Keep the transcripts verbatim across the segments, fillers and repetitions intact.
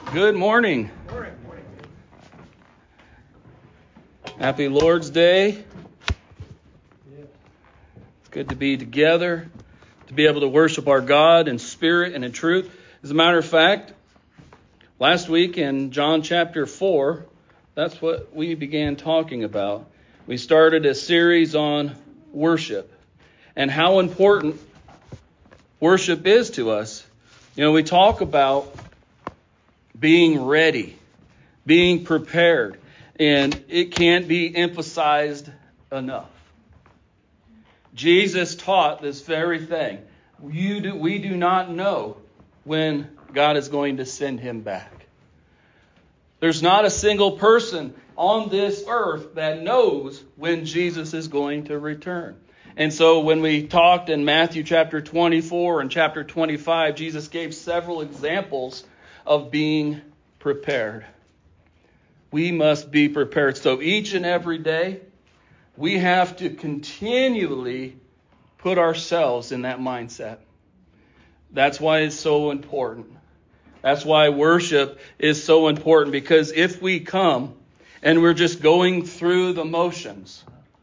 Good morning. Happy Lord's Day. It's good to be together, to be able to worship our God in spirit and in truth. As a matter of fact, last week in John chapter four, that's what we began talking about. We started a series on worship and how important worship is to us. You know, we talk about being ready, being prepared, and it can't be emphasized enough. Jesus taught this very thing. You do, we do not know when God is going to send him back. There's not a single person on this earth that knows when Jesus is going to return. And so when we talked in Matthew chapter twenty-four and chapter twenty-five, Jesus gave several examples of being prepared. We must be prepared. So each and every day, we have to continually put ourselves in that mindset. That's why it's so important. That's why worship is so important, because if we come and we're just going through the motions,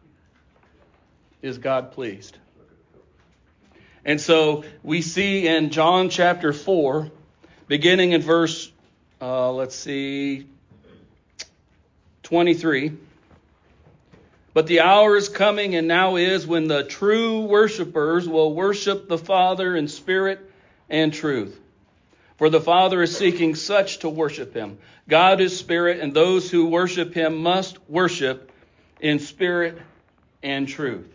is God pleased? And so we see in John chapter four, beginning in verse, uh, let's see, twenty-three. But the hour is coming, and now is, when the true worshipers will worship the Father in spirit and truth. For the Father is seeking such to worship him. God is spirit, and those who worship him must worship in spirit and truth.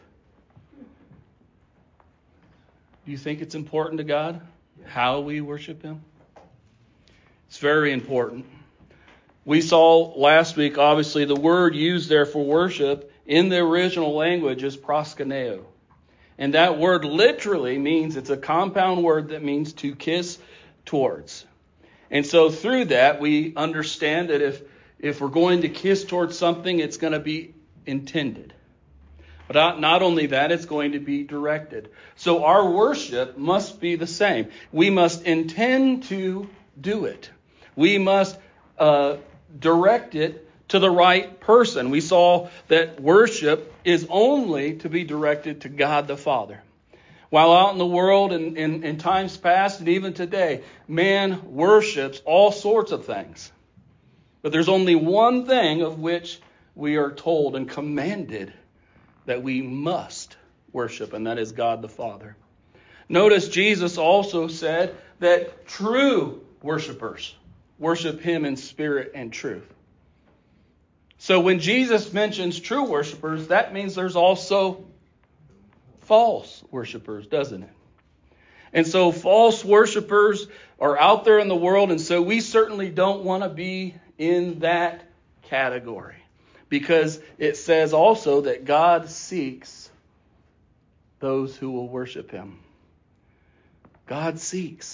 Do you think it's important to God how we worship him? It's very important. We saw last week, obviously, the word used there for worship in the original language is proskuneo. And that word literally means, it's a compound word that means to kiss towards. And so through that, we understand that if, if we're going to kiss towards something, it's going to be intended. But not, not only that, it's going to be directed. So our worship must be the same. We must intend to do it. We must uh, direct it to the right person. We saw that worship is only to be directed to God the Father. While out in the world and in, in times past and even today, man worships all sorts of things. But there's only one thing of which we are told and commanded that we must worship, and that is God the Father. Notice Jesus also said that true worshipers worship him in spirit and truth. So when Jesus mentions true worshipers, that means there's also false worshipers, doesn't it? And so false worshipers are out there in the world, and so we certainly don't want to be in that category, because it says also that God seeks those who will worship him. God seeks.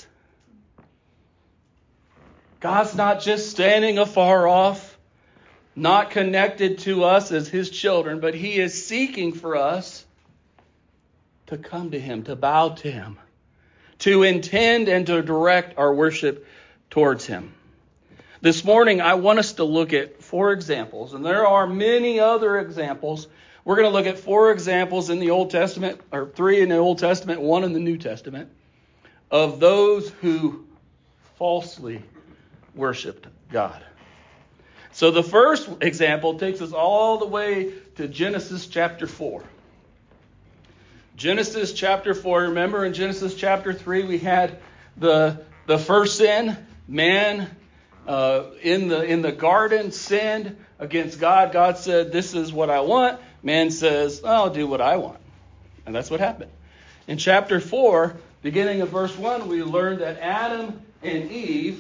God's not just standing afar off, not connected to us as his children, but he is seeking for us to come to him, to bow to him, to intend and to direct our worship towards him. This morning, I want us to look at four examples, and there are many other examples. We're going to look at four examples in the Old Testament, or three in the Old Testament, one in the New Testament, of those who falsely worshiped God. So the first example takes us all the way to Genesis chapter four. Genesis chapter four, remember in Genesis chapter three, we had the, the first sin. Man uh, in the in the garden sinned against God. God said, this is what I want. Man says, I'll do what I want. And that's what happened. In chapter four, beginning of verse one, we learned that Adam and Eve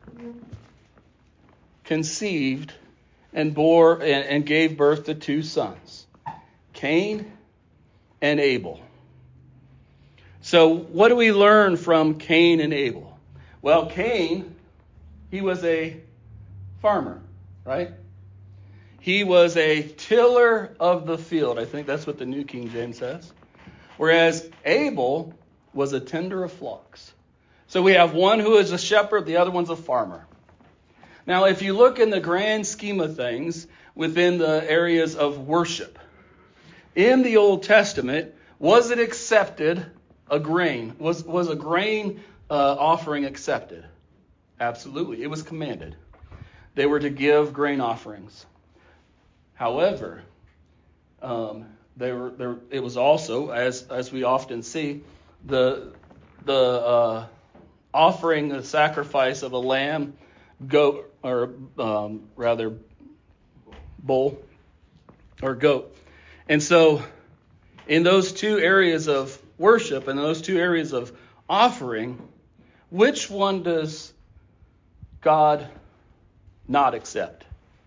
conceived and bore and, and gave birth to two sons, Cain and Abel. So what do we learn from Cain and Abel? Well, Cain, he was a farmer, right? He was a tiller of the field. I think that's what the New King James says. Whereas Abel was a tender of flocks. So we have one who is a shepherd, the other one's a farmer. Now, if you look in the grand scheme of things within the areas of worship, in the Old Testament, was it accepted a grain? Was, was a grain uh, offering accepted? Absolutely. It was commanded. They were to give grain offerings. However, um, they were there. It was also, as as we often see, the the uh, offering, the sacrifice of a lamb, goat, or um, rather, bull or goat. And so, in those two areas of worship and those two areas of offering, which one does God not accept?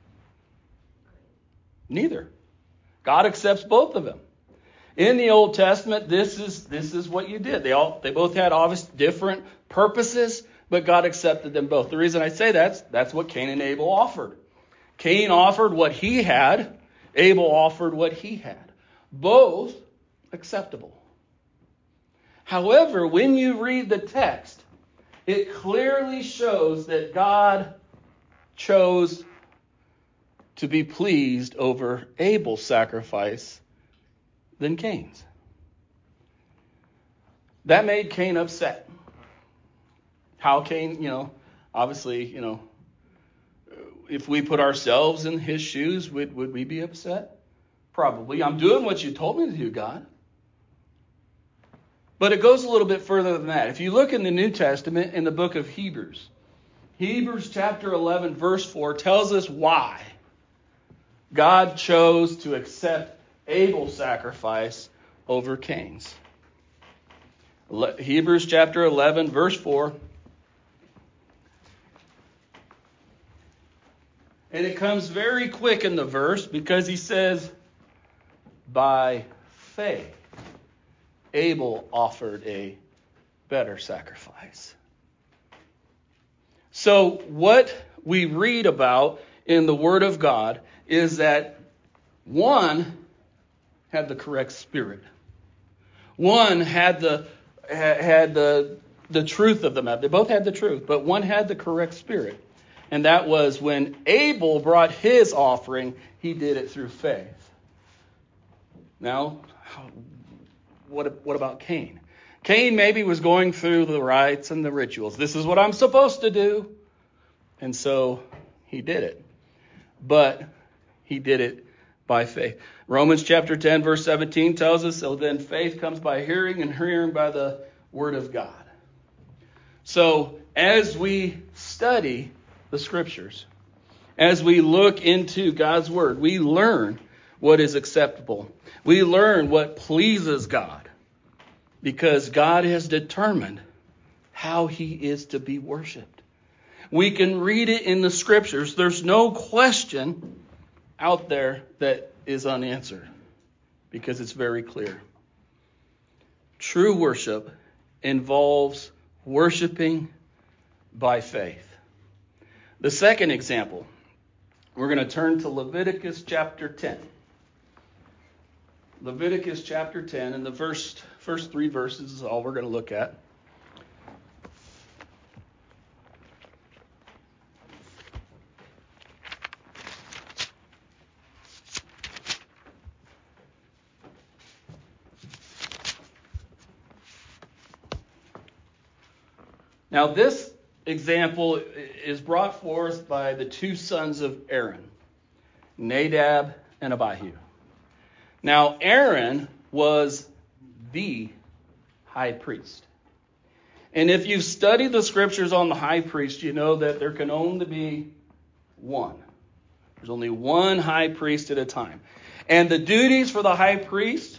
Neither. God accepts both of them. In the Old Testament, this is this is what you did. They all they both had obvious different purposes, but God accepted them both. The reason I say that's that's what Cain and Abel offered. Cain offered what he had. Abel offered what he had. Both acceptable. However, when you read the text, it clearly shows that God chose to be pleased over Abel's sacrifice than Cain's. That made Cain upset. How Cain, you know, obviously, you know, if we put ourselves in his shoes, would, would we be upset? Probably. I'm doing what you told me to do, God. But it goes a little bit further than that. If you look in the New Testament, in the book of Hebrews, Hebrews chapter eleven, verse four tells us why God chose to accept Abel's sacrifice over Cain's. Hebrews chapter eleven, verse four. And it comes very quick in the verse because he says, by faith, Abel offered a better sacrifice. So what we read about in the Word of God is that one had the correct spirit. One had the had the the truth of the matter. They both had the truth, but one had the correct spirit. And that was when Abel brought his offering, he did it through faith. Now, what, what about Cain? Cain maybe was going through the rites and the rituals. This is what I'm supposed to do. And so he did it. But he did it by faith. Romans chapter ten, verse seventeen tells us, so then faith comes by hearing, and hearing by the word of God. So as we study the scriptures, as we look into God's word, we learn what is acceptable. We learn what pleases God, because God has determined how he is to be worshiped. We can read it in the scriptures. There's no question out there that is unanswered, because it's very clear. True worship involves worshiping by faith. The second example, we're going to turn to Leviticus chapter ten. Leviticus chapter ten, and the first, first three verses is all we're going to look at. Now this example is brought forth by the two sons of Aaron, Nadab and Abihu. Now Aaron was the high priest. And if you've studied the scriptures on the high priest, you know that there can only be one. There's only one high priest at a time. And the duties for the high priest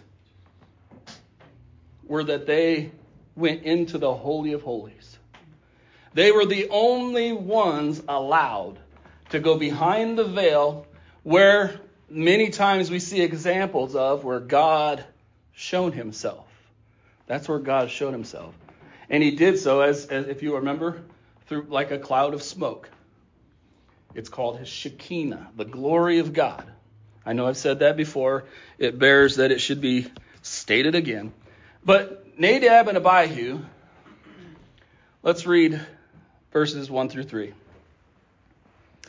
were that they went into the Holy of Holies. They were the only ones allowed to go behind the veil, where many times we see examples of where God showed himself. That's where God showed himself. And he did so, as, as if you remember, through like a cloud of smoke. It's called his Shekinah, the glory of God. I know I've said that before. It bears that it should be stated again. But Nadab and Abihu, let's read verses one through three.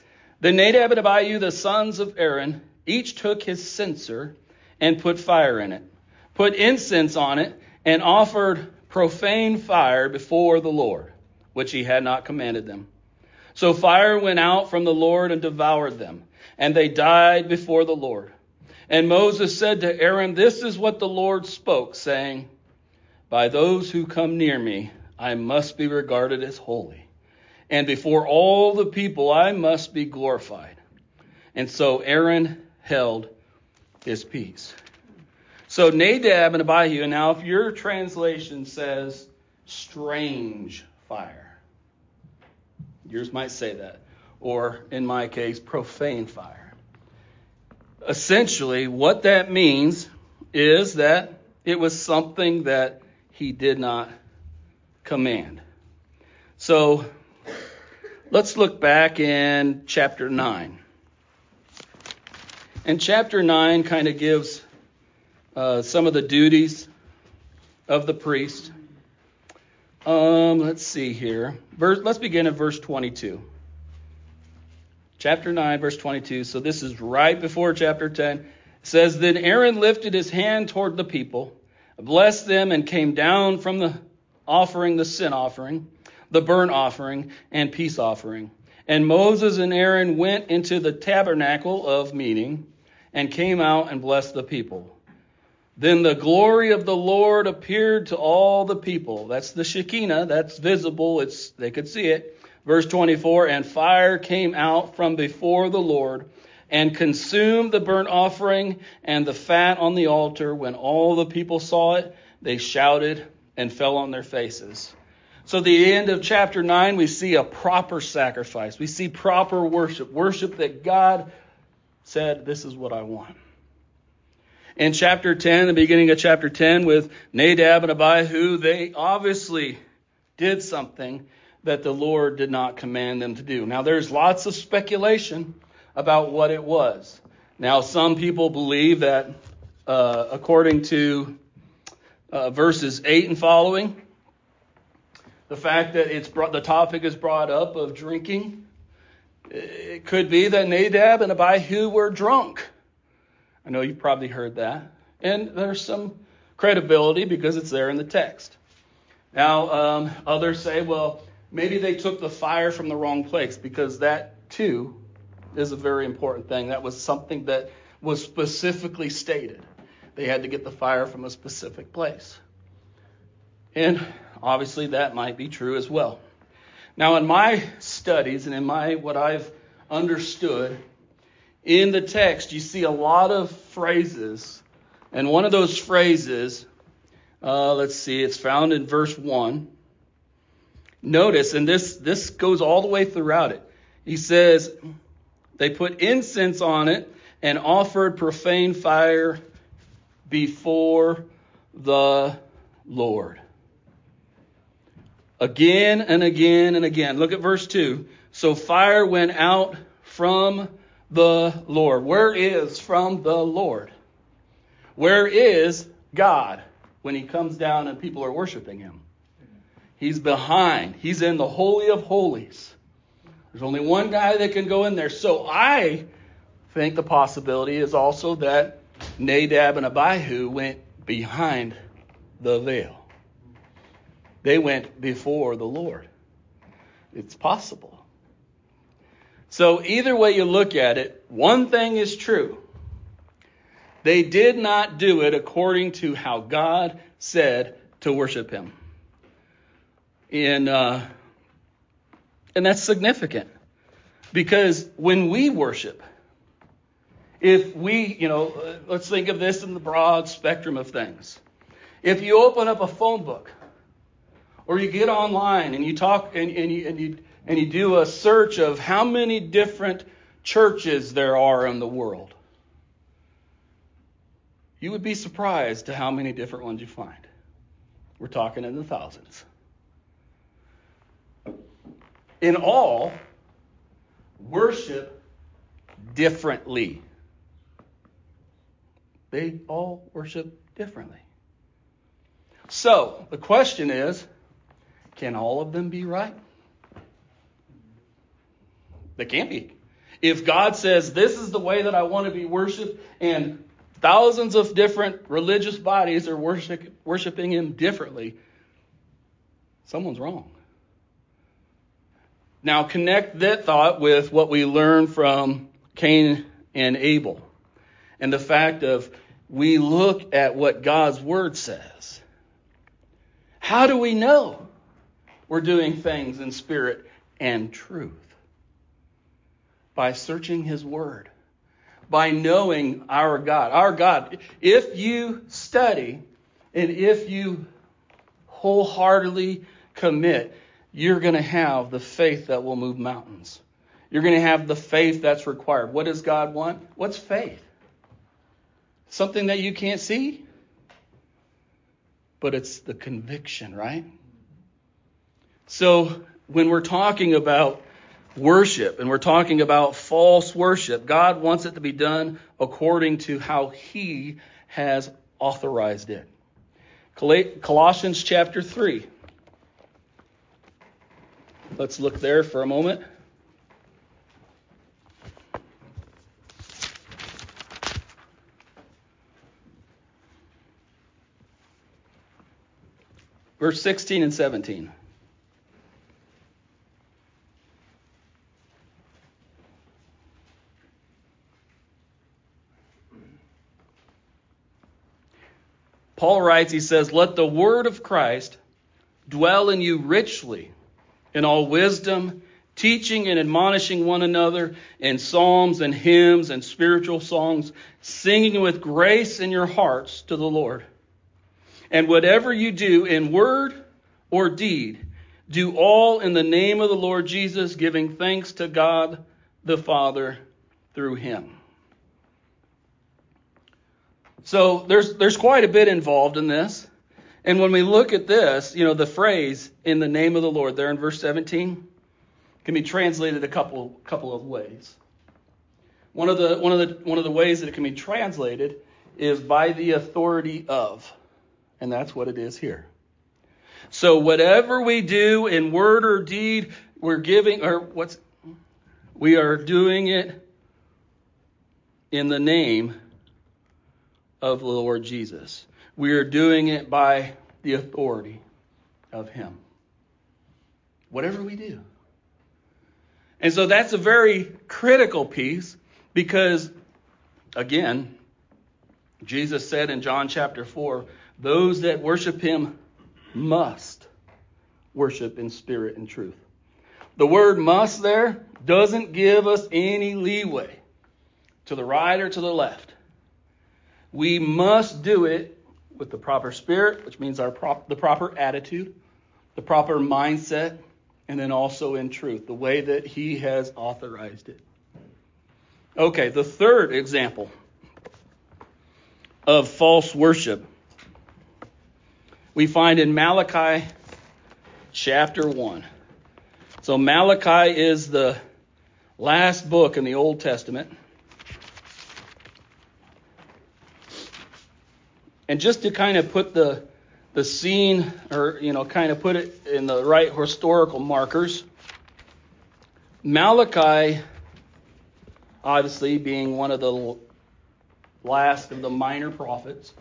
Then Nadab and Abihu, the sons of Aaron, each took his censer and put fire in it, put incense on it, and offered profane fire before the Lord, which he had not commanded them. So fire went out from the Lord and devoured them, and they died before the Lord. And Moses said to Aaron, "This is what the Lord spoke, saying, by those who come near me, I must be regarded as holy. And before all the people, I must be glorified." And so Aaron held his peace. So Nadab and Abihu, and now if your translation says strange fire, yours might say that. Or in my case, profane fire. Essentially, what that means is that it was something that he did not command. So let's look back in chapter nine. And chapter nine kind of gives uh, some of the duties of the priest. Um, let's see here. Verse, let's begin at verse twenty-two. Chapter nine, verse twenty-two. So this is right before chapter ten. It says, "Then Aaron lifted his hand toward the people, blessed them, and came down from the offering, the sin offering, the burnt offering, and peace offering. And Moses and Aaron went into the tabernacle of meeting and came out and blessed the people. Then the glory of the Lord appeared to all the people." That's the Shekinah. That's visible. It's they could see it. Verse twenty-four, "And fire came out from before the Lord and consumed the burnt offering and the fat on the altar. When all the people saw it, they shouted and fell on their faces." So the end of chapter nine, we see a proper sacrifice. We see proper worship. Worship that God said, "This is what I want." In chapter ten, the beginning of chapter ten, with Nadab and Abihu, they obviously did something that the Lord did not command them to do. Now, there's lots of speculation about what it was. Now, some people believe that, uh, according to uh, verses eight and following, the fact that it's brought, the topic is brought up of drinking, it could be that Nadab and Abihu were drunk. I know you've probably heard that. And there's some credibility because it's there in the text. Now, um, others say, well, maybe they took the fire from the wrong place, because that, too, is a very important thing. That was something that was specifically stated. They had to get the fire from a specific place. And obviously that might be true as well. Now, in my studies and in my what I've understood, in the text, you see a lot of phrases. And one of those phrases, uh, let's see, it's found in verse one. Notice, and this, this goes all the way throughout it. He says, they put incense on it and offered profane fire before the Lord. Again and again and again. Look at verse two. So fire went out from the Lord. Where is from the Lord? Where is God when he comes down and people are worshiping him? He's behind. He's in the Holy of Holies. There's only one guy that can go in there. So I think the possibility is also that Nadab and Abihu went behind the veil. They went before the Lord. It's possible. So either way you look at it, one thing is true. They did not do it according to how God said to worship him. And, uh, and that's significant. Because when we worship, if we, you know, let's think of this in the broad spectrum of things. If you open up a phone book, or you get online and you talk and, and you and you and you do a search of how many different churches there are in the world, you would be surprised to how many different ones you find. We're talking in the thousands. In all, worship differently. They all worship differently. So, the question is, can all of them be right? They can't be. If God says, this is the way that I want to be worshiped, and thousands of different religious bodies are worship, worshiping him differently, someone's wrong. Now connect that thought with what we learn from Cain and Abel. And the fact of we look at what God's word says. How do we know we're doing things in spirit and truth? By searching his word. By knowing our God. Our God, if you study and if you wholeheartedly commit, you're going to have the faith that will move mountains. You're going to have the faith that's required. What does God want? What's faith? Something that you can't see? But it's the conviction, right? So when we're talking about worship and we're talking about false worship, God wants it to be done according to how he has authorized it. Colossians chapter three. Let's look there for a moment. Verse sixteen and seventeen. Paul writes, he says, let the word of Christ dwell in you richly in all wisdom, teaching and admonishing one another in psalms and hymns and spiritual songs, singing with grace in your hearts to the Lord. And whatever you do in word or deed, do all in the name of the Lord Jesus, giving thanks to God the Father through him. So there's there's quite a bit involved in this. And when we look at this, you know, the phrase in the name of the Lord there in verse seventeen can be translated a couple couple of ways. One of the one of the one of the ways that it can be translated is by the authority of. And that's what it is here. So whatever we do in word or deed, we're giving or what's we are doing it in the name of the Lord Jesus. We are doing it by the authority of him. Whatever we do. And so that's a very critical piece because, again, Jesus said in John chapter four, those that worship him must worship in spirit and truth. The word must there doesn't give us any leeway to the right or to the left. We must do it with the proper spirit, which means our prop, the proper attitude, the proper mindset, and then also in truth, the way that he has authorized it. Okay, the third example of false worship we find in Malachi chapter one. So Malachi is the last book in the Old Testament. And just to kind of put the the scene, or, you know, kind of put it in the right historical markers, Malachi, obviously being one of the last of the minor prophets,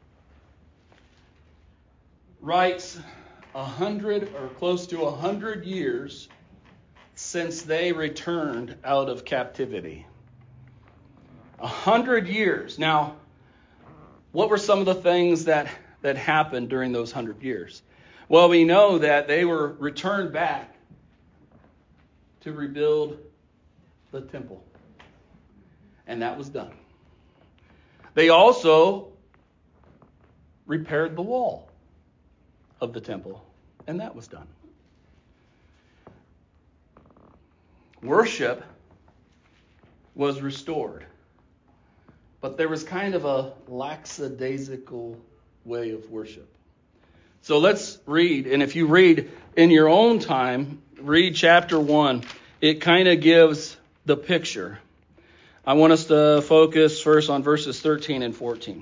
writes a hundred or close to a hundred years since they returned out of captivity. A hundred years. Now, what were some of the things that, that happened during those hundred years? Well, we know that they were returned back to rebuild the temple. And that was done. They also repaired the wall of the temple. And that was done. Worship was restored. But there was kind of a lackadaisical way of worship. So let's read. And if you read in your own time, read chapter one. It kind of gives the picture. I want us to focus first on verses thirteen and fourteen.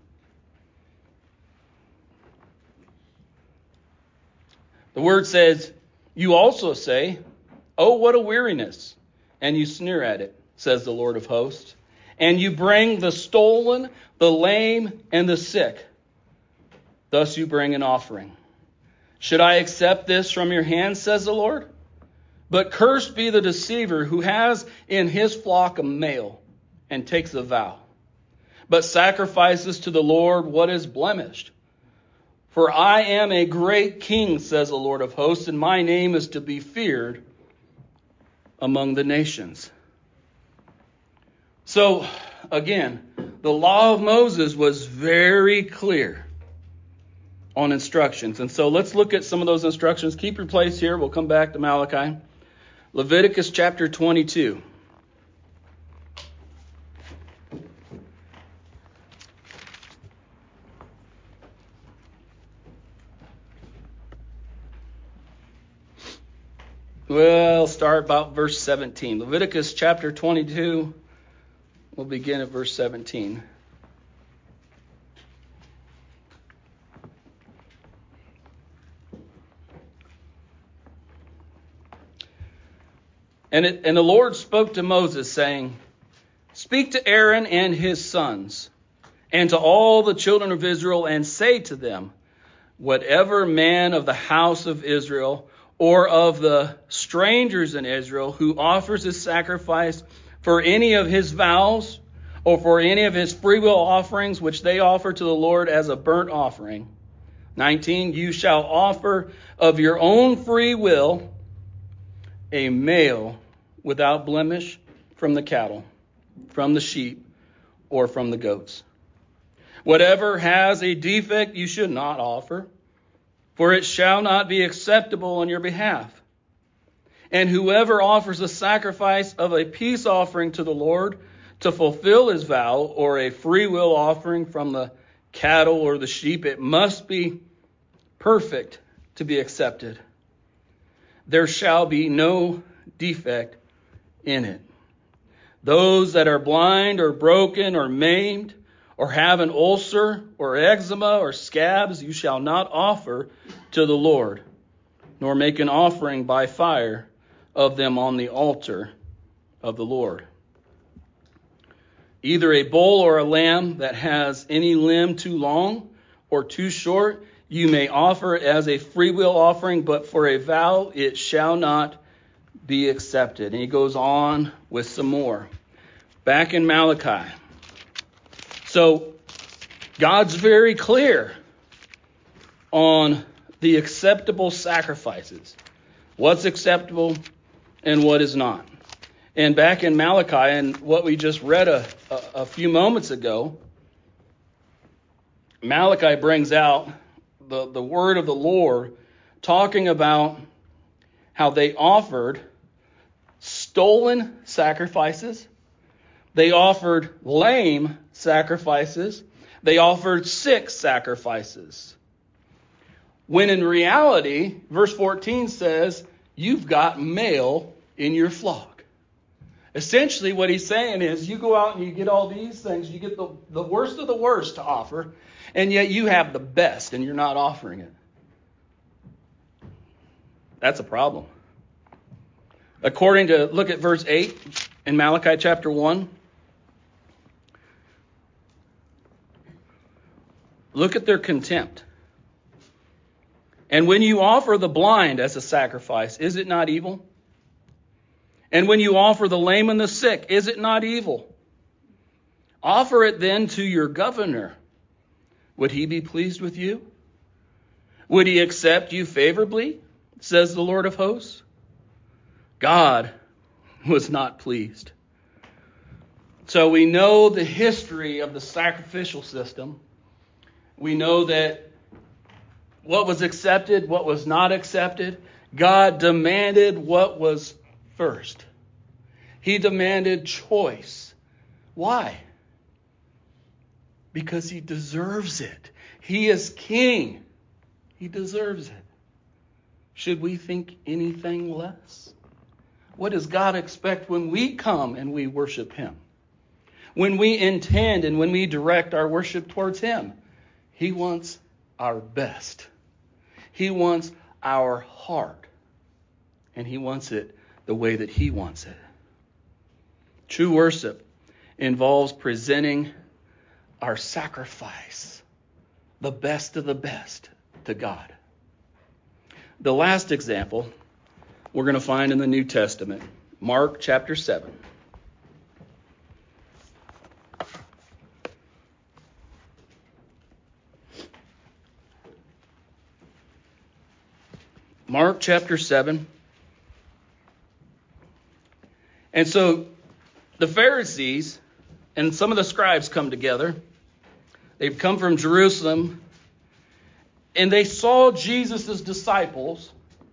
The word says, you also say, oh, what a weariness. And you sneer at it. says the Lord of hosts, and you bring the stolen, the lame, and the sick. Thus you bring an offering. Should I accept this from your hand, says the Lord? But cursed be the deceiver who has in his flock a male and takes a vow, but sacrifices to the Lord what is blemished. For I am a great king, says the Lord of hosts, and my name is to be feared among the nations. So, again, the law of Moses was very clear on instructions. And so let's look at some of those instructions. Keep your place here. We'll come back to Malachi. Leviticus chapter twenty-two. We'll start about verse seventeen. Leviticus chapter twenty-two. We'll begin at verse seventeen. And, it, and the Lord spoke to Moses, saying, Speak to Aaron and his sons, and to all the children of Israel, and say to them, Whatever man of the house of Israel, or of the strangers in Israel, who offers a sacrifice for any of his vows, or for any of his freewill offerings, which they offer to the Lord as a burnt offering. nineteen, you shall offer of your own free will a male without blemish from the cattle, from the sheep, or from the goats. Whatever has a defect you should not offer, for it shall not be acceptable on your behalf. And whoever offers a sacrifice of a peace offering to the Lord to fulfill his vow, or a free will offering from the cattle or the sheep, it must be perfect to be accepted. There shall be no defect in it. Those that are blind or broken or maimed, or have an ulcer or eczema or scabs, you shall not offer to the Lord, nor make an offering by fire of them on the altar of the Lord. Either a bull or a lamb that has any limb too long or too short, you may offer it as a freewill offering, but for a vow it shall not be accepted. And he goes on with some more. Back in Malachi. So God's very clear on the acceptable sacrifices. What's acceptable and what is not. And back in Malachi, and what we just read a, a, a few moments ago, Malachi brings out the, the word of the Lord talking about how they offered stolen sacrifices. They offered lame sacrifices. They offered sick sacrifices. When in reality, verse fourteen says, you've got male in your flock. Essentially what he's saying is you go out and you get all these things. You get the, the worst of the worst to offer. And yet you have the best and you're not offering it. That's a problem. According to, look at verse eight in Malachi chapter one. Look at their contempt. And when you offer the blind as a sacrifice, is it not evil? And when you offer the lame and the sick, is it not evil? Offer it then to your governor. Would he be pleased with you? Would he accept you favorably, says the Lord of hosts? God was not pleased. So we know the history of the sacrificial system. We know that what was accepted, what was not accepted. God demanded what was first. He demanded choice. Why? Because he deserves it. He is king. He deserves it. Should we think anything less? What does God expect when we come and we worship him? When we intend and when we direct our worship towards him? He wants our best. He wants our heart. And he wants it the way that he wants it. True worship involves presenting our sacrifice, the best of the best, to God. The last example we're going to find in the New Testament, Mark chapter seven. Mark chapter seven. And so the Pharisees and some of the scribes come together. They've come from Jerusalem, and they saw Jesus' disciples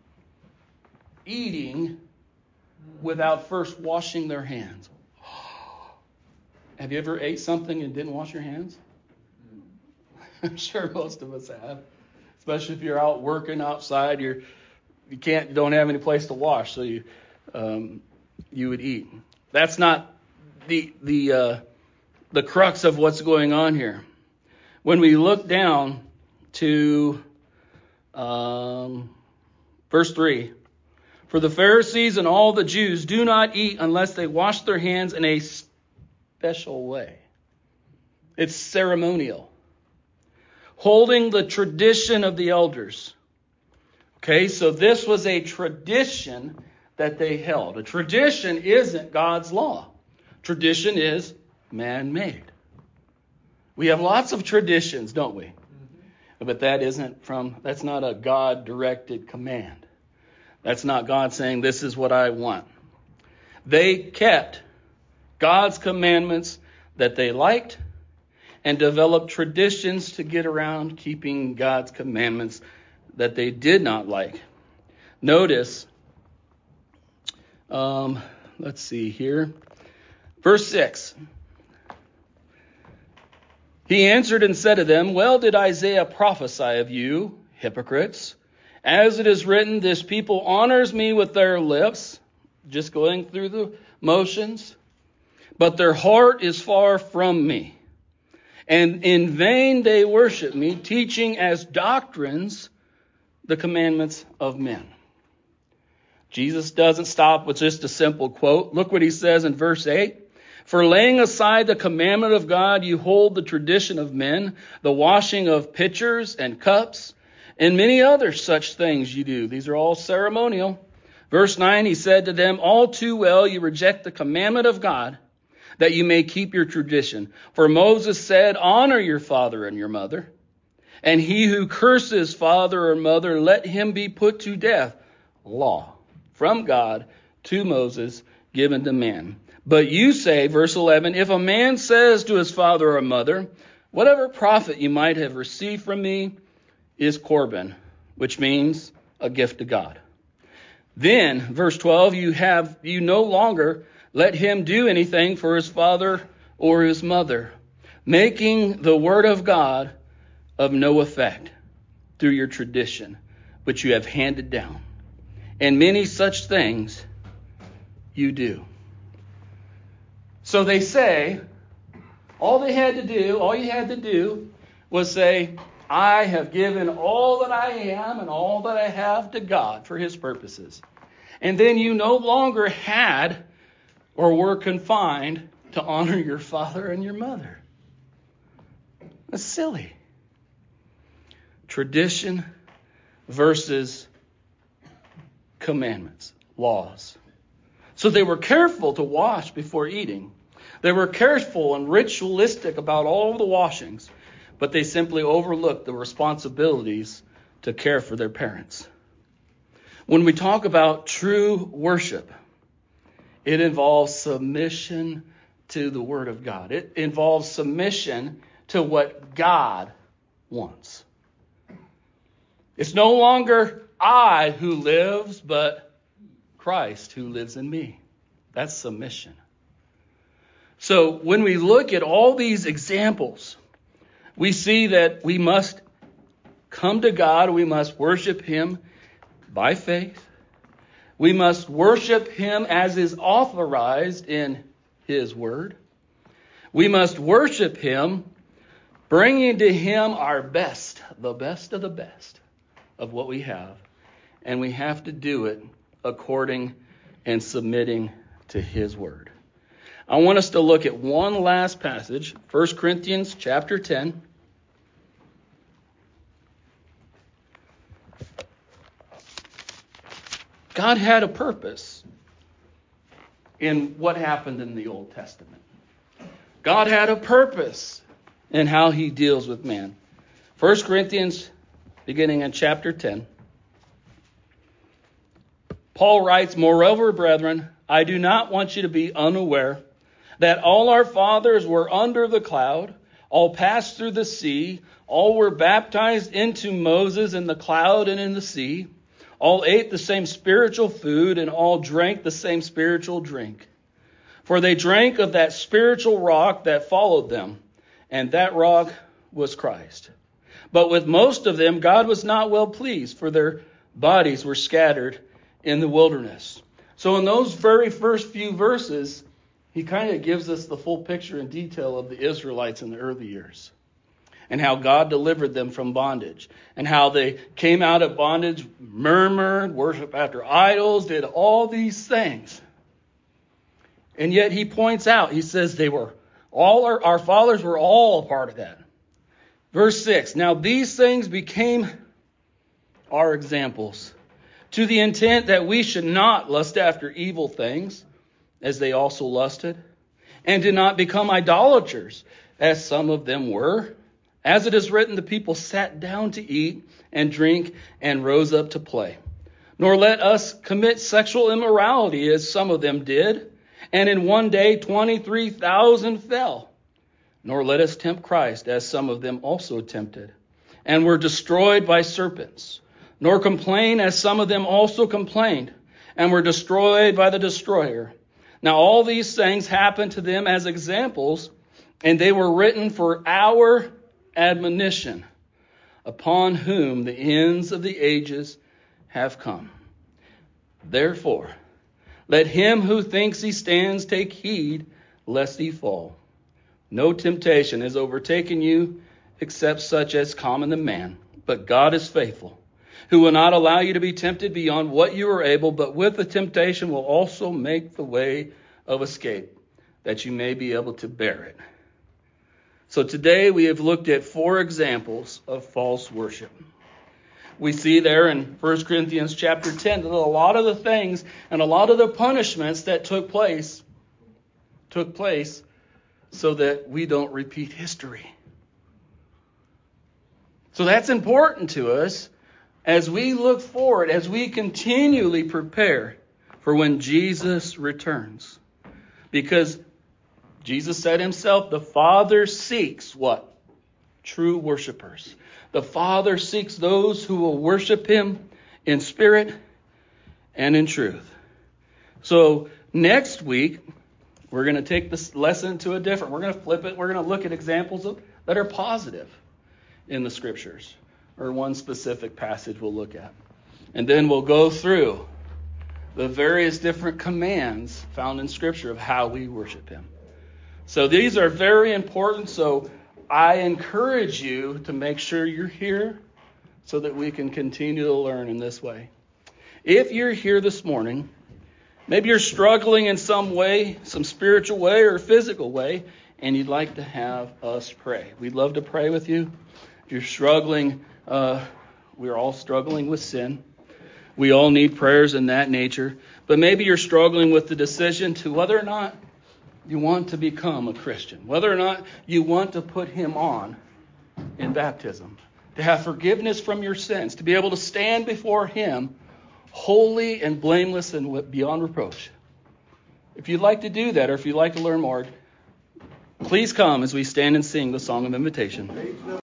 eating without first washing their hands. Have you ever ate something and didn't wash your hands? I'm sure most of us have. Especially if you're out working outside, you're you can't you don't have any place to wash, so you um, you would eat. That's not the the uh, the crux of what's going on here. When we look down to um, verse three, for the Pharisees and all the Jews do not eat unless they wash their hands in a special way. It's ceremonial, holding the tradition of the elders. Okay, so this was a tradition that they held. A tradition isn't God's law. Tradition is man-made. We have lots of traditions, don't we? Mm-hmm. But that isn't from, that's not a God-directed command. That's not God saying, this is what I want. They kept God's commandments that they liked and developed traditions to get around keeping God's commandments that they did not like. Notice, um, let's see here. Verse six. He answered and said to them, well did Isaiah prophesy of you, hypocrites. As it is written, this people honors me with their lips, just going through the motions, but their heart is far from me. And in vain they worship me, teaching as doctrines the commandments of men. Jesus doesn't stop with just a simple quote. Look what he says in verse eight. For laying aside the commandment of God, you hold the tradition of men, the washing of pitchers and cups, and many other such things you do. These are all ceremonial. Verse nine, he said to them, all too well you reject the commandment of God, that you may keep your tradition. For Moses said, honor your father and your mother. And he who curses father or mother, let him be put to death. Law from God to Moses, given to man. But you say, verse eleven, if a man says to his father or mother, whatever profit you might have received from me is Corban, which means a gift to God. Then, verse twelve, you have you no longer let him do anything for his father or his mother, making the word of God of no effect through your tradition, which you have handed down. And many such things you do. So they say, all they had to do, all you had to do was say, I have given all that I am and all that I have to God for his purposes. And then you no longer had or were confined to honor your father and your mother. That's silly. Tradition versus commandments, laws. So they were careful to wash before eating. They were careful and ritualistic about all the washings, but they simply overlooked the responsibilities to care for their parents. When we talk about true worship, it involves submission to the Word of God. It involves submission to what God wants. It's no longer I who lives, but Christ who lives in me. That's submission. So when we look at all these examples, we see that we must come to God. We must worship him by faith. We must worship him as is authorized in his word. We must worship him, bringing to him our best, the best of the best of what we have. And we have to do it according and submitting to his word. I want us to look at one last passage, First Corinthians chapter ten. God had a purpose in what happened in the Old Testament. God had a purpose in how he deals with man. First Corinthians, beginning in chapter ten. Paul writes, "Moreover, brethren, I do not want you to be unaware that all our fathers were under the cloud, all passed through the sea, all were baptized into Moses in the cloud and in the sea, all ate the same spiritual food, and all drank the same spiritual drink. For they drank of that spiritual rock that followed them, and that rock was Christ. But with most of them God was not well pleased, for their bodies were scattered in the wilderness." So in those very first few verses, he kind of gives us the full picture and detail of the Israelites in the early years, and how God delivered them from bondage, and how they came out of bondage, murmured, worshiped after idols, did all these things. And yet he points out, he says they were all our, our fathers were all a part of that. Verse six, "Now these things became our examples, to the intent that we should not lust after evil things, as they also lusted, and did not become idolaters, as some of them were. As it is written, the people sat down to eat and drink and rose up to play. Nor let us commit sexual immorality, as some of them did, and in one day twenty-three thousand fell. Nor let us tempt Christ, as some of them also tempted, and were destroyed by serpents. Nor complain, as some of them also complained, and were destroyed by the destroyer. Now all these things happened to them as examples, and they were written for our admonition, upon whom the ends of the ages have come. Therefore, let him who thinks he stands take heed, lest he fall. No temptation has overtaken you, except such as common to man. But God is faithful, who will not allow you to be tempted beyond what you are able, but with the temptation will also make the way of escape, that you may be able to bear it." So today we have looked at four examples of false worship. We see there in First Corinthians chapter ten that a lot of the things and a lot of the punishments that took place took place so that we don't repeat history. So that's important to us as we look forward, as we continually prepare for when Jesus returns. Because Jesus said himself, the Father seeks what? True worshipers. The Father seeks those who will worship him in spirit and in truth. So next week, we're going to take this lesson to a different. We're going to flip it. We're going to look at examples of, that are positive in the scriptures, or one specific passage we'll look at. And then we'll go through the various different commands found in Scripture of how we worship him. So these are very important. So I encourage you to make sure you're here so that we can continue to learn in this way. If you're here this morning, maybe you're struggling in some way, some spiritual way or physical way, and you'd like to have us pray. We'd love to pray with you. If you're struggling, uh, we're all struggling with sin. We all need prayers in that nature. But maybe you're struggling with the decision to whether or not you want to become a Christian, whether or not you want to put him on in baptism, to have forgiveness from your sins, to be able to stand before him holy and blameless and beyond reproach. If you'd like to do that, or if you'd like to learn more, please come as we stand and sing the song of invitation.